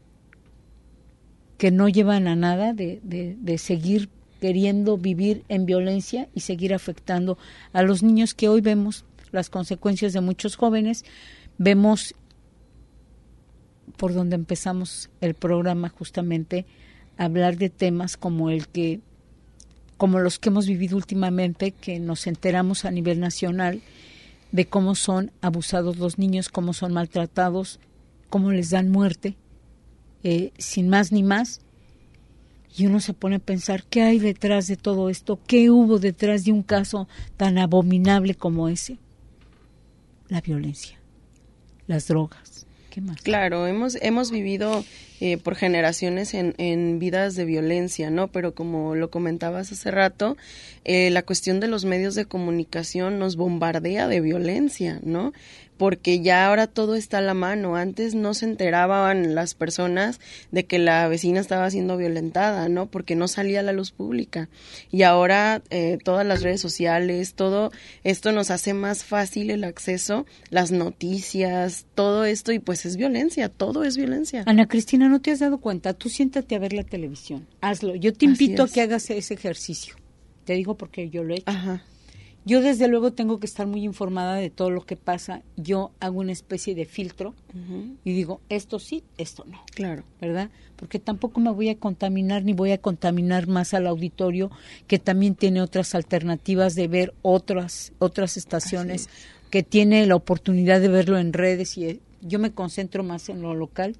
que no llevan a nada de seguir queriendo vivir en violencia y seguir afectando a los niños, que hoy vemos las consecuencias de muchos jóvenes. Vemos por donde empezamos el programa, justamente hablar de temas como los que hemos vivido últimamente, que nos enteramos a nivel nacional de cómo son abusados los niños, cómo son maltratados, cómo les dan muerte, sin más ni más. Y uno se pone a pensar, ¿qué hay detrás de todo esto? ¿Qué hubo detrás de un caso tan abominable como ese? La violencia, las drogas. ¿Qué más? Claro, hemos vivido por generaciones en vidas de violencia, ¿no? Pero como lo comentabas hace rato, la cuestión de los medios de comunicación nos bombardea de violencia, ¿no? Porque ya ahora todo está a la mano. Antes no se enteraban las personas de que la vecina estaba siendo violentada, ¿no? Porque no salía a la luz pública. Y ahora todas las redes sociales, todo esto nos hace más fácil el acceso, las noticias, todo esto, y pues es violencia, todo es violencia. Ana Cristina, ¿no te has dado cuenta? Tú siéntate a ver la televisión, hazlo. Yo te invito a que hagas ese ejercicio. Te digo porque yo lo he hecho. Ajá. Yo desde luego tengo que estar muy informada de todo lo que pasa. Yo hago una especie de filtro y digo, esto sí, esto no. Claro. ¿Verdad? Porque tampoco me voy a contaminar ni voy a contaminar más al auditorio, que también tiene otras alternativas de ver otras estaciones, que tiene la oportunidad de verlo en redes, y yo me concentro más en lo local.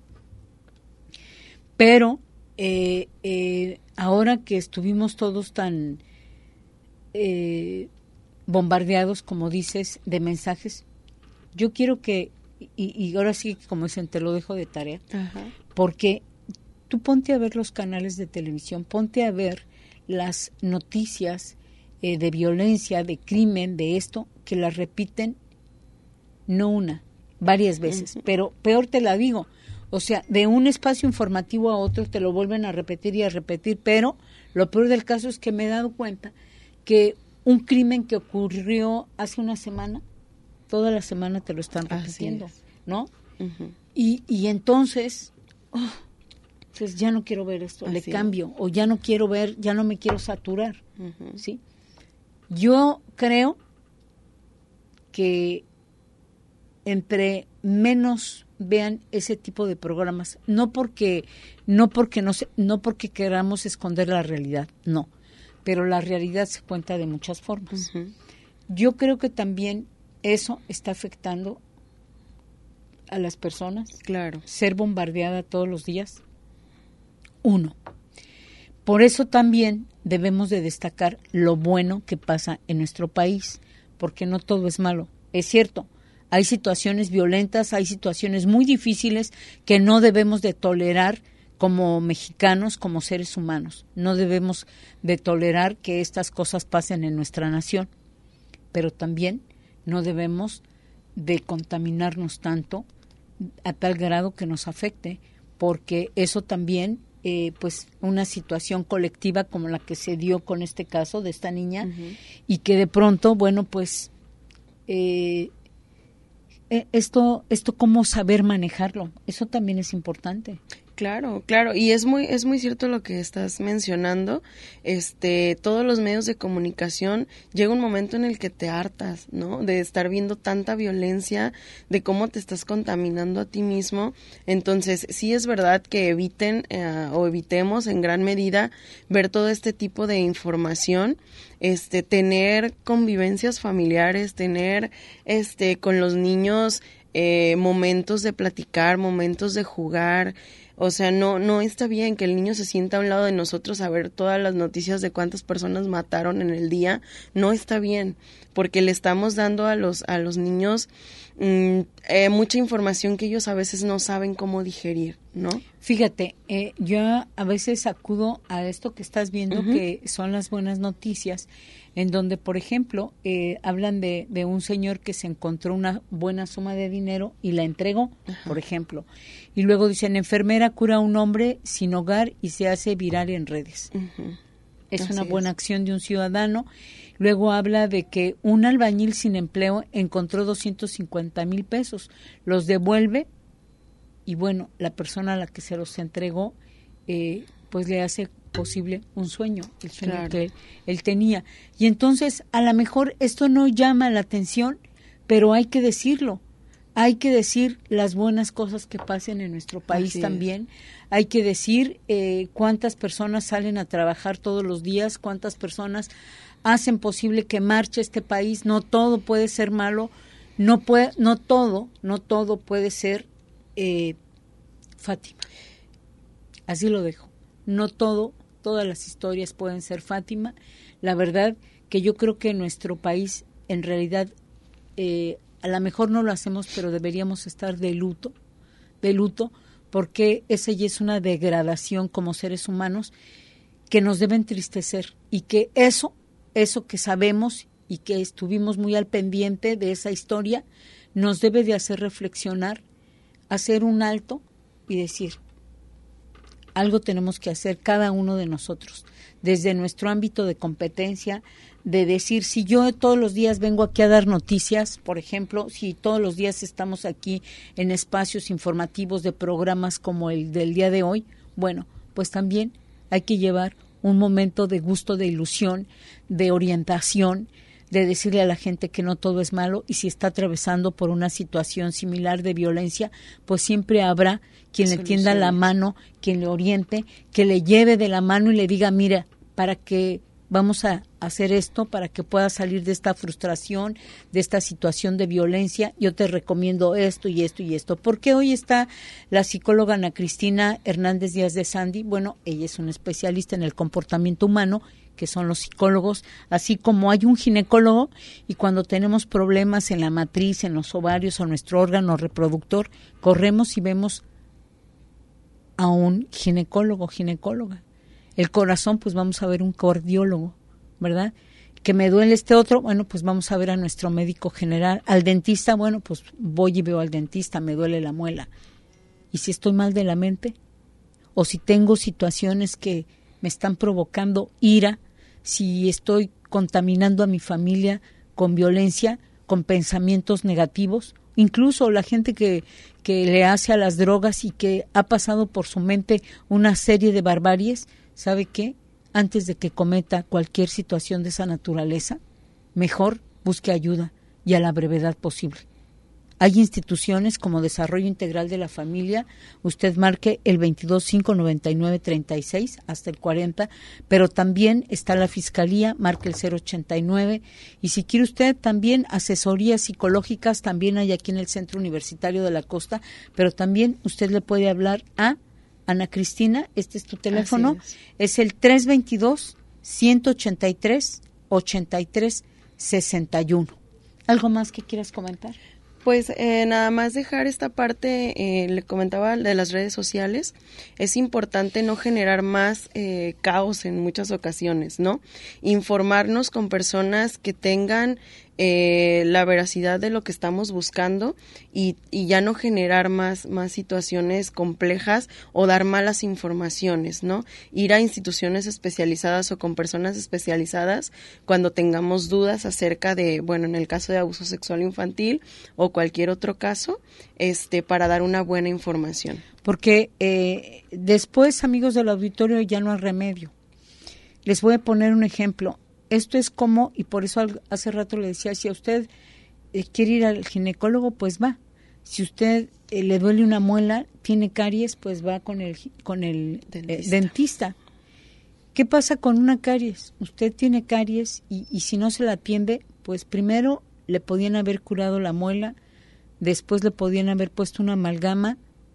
Pero ahora que estuvimos todos tan bombardeados, como dices, de mensajes, yo quiero que, y ahora sí, como dicen, te lo dejo de tarea, porque tú ponte a ver los canales de televisión, ponte a ver las noticias de violencia, de crimen, de esto, que las repiten no una, varias veces, pero peor te la digo, o sea, de un espacio informativo a otro te lo vuelven a repetir y a repetir, pero lo peor del caso es que me he dado cuenta que un crimen que ocurrió hace una semana, toda la semana te lo están repitiendo, ¿no? Y entonces, pues ya no quiero ver esto, le cambio, o ya no quiero ver, ya no me quiero saturar, ¿sí? Yo creo que entre menos vean ese tipo de programas, no porque queramos esconder la realidad, no, pero la realidad se cuenta de muchas formas. Yo creo que también eso está afectando a las personas. Claro. Ser bombardeada todos los días. Uno. Por eso también debemos de destacar lo bueno que pasa en nuestro país, porque no todo es malo. Es cierto, hay situaciones violentas, hay situaciones muy difíciles que no debemos de tolerar como mexicanos, como seres humanos. No debemos de tolerar que estas cosas pasen en nuestra nación, pero también no debemos de contaminarnos tanto a tal grado que nos afecte, porque eso también, pues una situación colectiva como la que se dio con este caso de esta niña, y que de pronto, bueno, pues esto cómo saber manejarlo, eso también es importante. Claro, claro, y es muy cierto lo que estás mencionando. Todos los medios de comunicación, llega un momento en el que te hartas, ¿no? De estar viendo tanta violencia, de cómo te estás contaminando a ti mismo. Entonces, sí es verdad que evitemos en gran medida ver todo este tipo de información, tener convivencias familiares, tener con los niños momentos de platicar, momentos de jugar. O sea, no está bien que el niño se sienta a un lado de nosotros a ver todas las noticias de cuántas personas mataron en el día. No está bien, porque le estamos dando a los niños mucha información que ellos a veces no saben cómo digerir, ¿no? Fíjate, yo a veces acudo a esto que estás viendo, que son las buenas noticias, en donde, por ejemplo, hablan de un señor que se encontró una buena suma de dinero y la entregó, por ejemplo. Y luego dicen, enfermera cura a un hombre sin hogar y se hace viral en redes. Es una buena acción de un ciudadano. Luego habla de que un albañil sin empleo encontró 250,000 pesos, los devuelve y bueno, la persona a la que se los entregó pues le hace posible un sueño, el sueño que él tenía. Y entonces a lo mejor esto no llama la atención, pero hay que decirlo. Hay que decir las buenas cosas que pasen en nuestro país también. Hay que decir cuántas personas salen a trabajar todos los días, cuántas personas hacen posible que marche este país. No todo puede ser malo, no todo puede ser Fátima. Así lo dejo. No todas las historias pueden ser Fátima. La verdad que yo creo que en nuestro país, en realidad, a lo mejor no lo hacemos, pero deberíamos estar de luto, porque esa ya es una degradación como seres humanos que nos debe entristecer, y que eso que sabemos y que estuvimos muy al pendiente de esa historia, nos debe de hacer reflexionar, hacer un alto y decir, algo tenemos que hacer cada uno de nosotros, desde nuestro ámbito de competencia, de decir, si yo todos los días vengo aquí a dar noticias, por ejemplo, si todos los días estamos aquí en espacios informativos de programas como el del día de hoy, bueno, pues también hay que llevar un momento de gusto, de ilusión, de orientación, de decirle a la gente que no todo es malo, y si está atravesando por una situación similar de violencia, pues siempre habrá quien le tienda la mano, quien le oriente, que le lleve de la mano y le diga, mira, para que vamos a hacer esto, para que puedas salir de esta frustración, de esta situación de violencia, yo te recomiendo esto y esto y esto. ¿Por qué hoy está la psicóloga Ana Cristina Hernández Díaz de Sandy? Bueno, ella es una especialista en el comportamiento humano, que son los psicólogos, así como hay un ginecólogo, y cuando tenemos problemas en la matriz, en los ovarios o nuestro órgano reproductor, corremos y vemos a un ginecóloga. El corazón, pues vamos a ver un cardiólogo, ¿verdad? Que me duele este otro, bueno, pues vamos a ver a nuestro médico general. Al dentista, bueno, pues voy y veo al dentista, me duele la muela. Y si estoy mal de la mente, o si tengo situaciones que me están provocando ira, si estoy contaminando a mi familia con violencia, con pensamientos negativos, incluso la gente que le hace a las drogas y que ha pasado por su mente una serie de barbaries, ¿sabe qué? Antes de que cometa cualquier situación de esa naturaleza, mejor busque ayuda y a la brevedad posible. Hay instituciones como Desarrollo Integral de la Familia, usted marque el 225-9936 hasta el 40, pero también está la Fiscalía, marque el 089, y si quiere usted también asesorías psicológicas, también hay aquí en el Centro Universitario de la Costa, pero también usted le puede hablar a Ana Cristina, este es tu teléfono, es el 322-183-8361. ¿Algo más que quieras comentar? Pues nada más dejar esta parte, le comentaba de las redes sociales, es importante no generar más caos en muchas ocasiones, ¿no? Informarnos con personas que tengan la veracidad de lo que estamos buscando y ya no generar más situaciones complejas o dar malas informaciones, ¿no? Ir a instituciones especializadas o con personas especializadas cuando tengamos dudas acerca de, bueno, en el caso de abuso sexual infantil o cualquier otro caso, para dar una buena información. Porque después, amigos del auditorio, ya no hay remedio. Les voy a poner un ejemplo. Esto es como, y por eso hace rato le decía, si a usted quiere ir al ginecólogo, pues va. Si usted le duele una muela, tiene caries, pues va con el dentista. ¿Qué pasa con una caries? Usted tiene caries y si no se la atiende, pues primero le podían haber curado la muela, después le podían haber puesto una amalgama,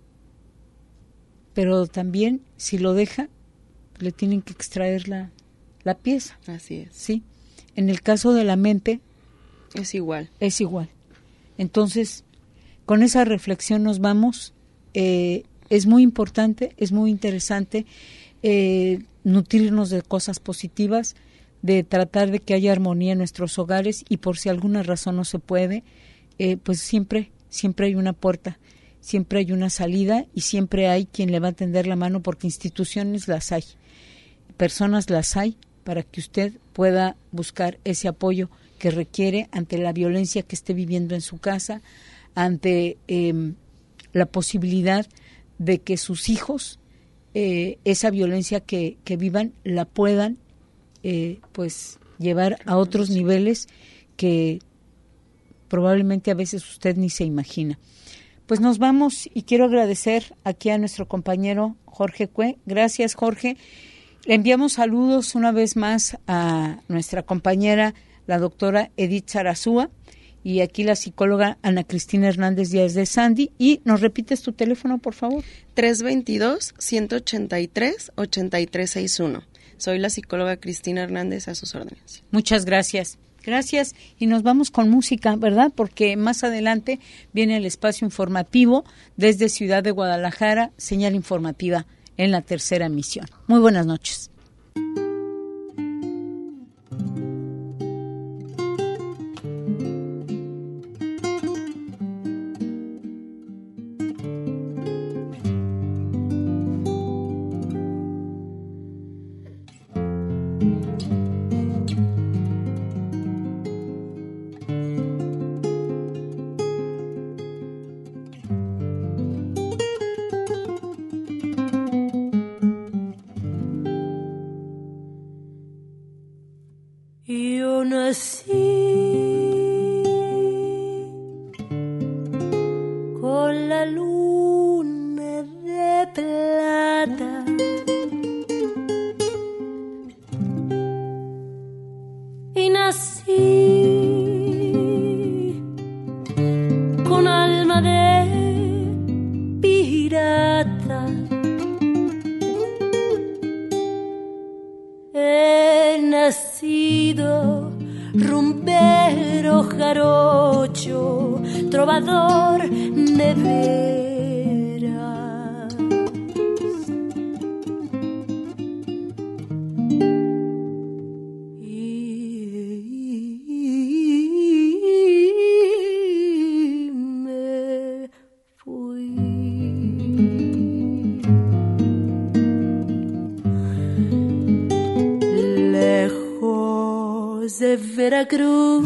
pero también si lo deja, le tienen que extraer la pieza. Así es. Sí. En el caso de la mente es igual. Entonces, con esa reflexión nos vamos. Es muy importante, es muy interesante nutrirnos de cosas positivas, de tratar de que haya armonía en nuestros hogares, y por si alguna razón no se puede, pues siempre hay una puerta, siempre hay una salida, y siempre hay quien le va a tender la mano, porque instituciones las hay, personas las hay, para que usted pueda buscar ese apoyo que requiere ante la violencia que esté viviendo en su casa, ante la posibilidad de que sus hijos, esa violencia que vivan, la puedan pues llevar a otros niveles que probablemente a veces usted ni se imagina. Pues nos vamos, y quiero agradecer aquí a nuestro compañero Jorge Cue. Gracias, Jorge. Le enviamos saludos una vez más a nuestra compañera, la doctora Edith Sarazúa, y aquí la psicóloga Ana Cristina Hernández Díaz de Sandy. Y nos repites tu teléfono, por favor. 322-183-8361. Soy la psicóloga Cristina Hernández, a sus órdenes. Muchas gracias. Gracias, y nos vamos con música, ¿verdad? Porque más adelante viene el espacio informativo desde Ciudad de Guadalajara, señal informativa en la tercera emisión. Muy buenas noches. Yo nací con la luna de plata, y nací con alma de pirata. He nacido rumbero, jarocho, trovador de veras. Y me fui. Lejos de Veracruz,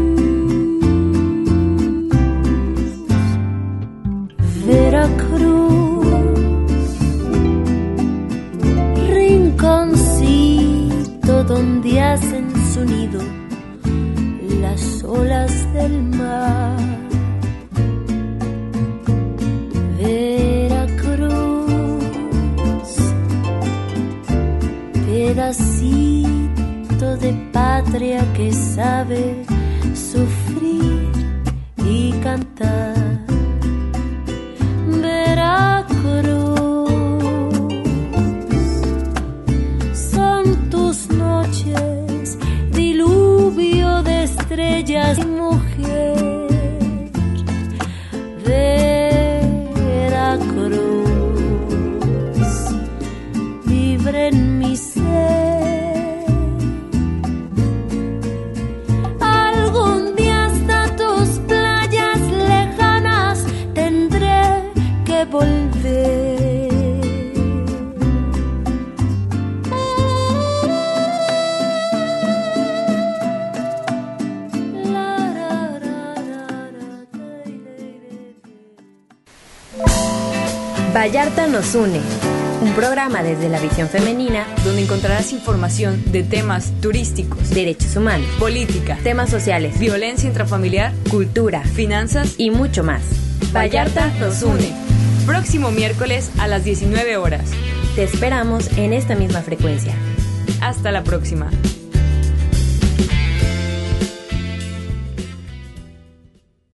rinconcito donde hacen su nido las olas del mar. Veracruz, pedacito de patria que sabe sufrir y cantar. Veracruz, son tus noches, diluvio de estrellas y mujer. Veracruz, vibra en mi ser. Algún día de volver. Vallarta nos une, un programa desde la visión femenina donde encontrarás información de temas turísticos, derechos humanos, política, temas sociales, violencia intrafamiliar, cultura, finanzas y mucho más. Vallarta nos une. Próximo miércoles a las 19 horas. Te esperamos en esta misma frecuencia. Hasta la próxima.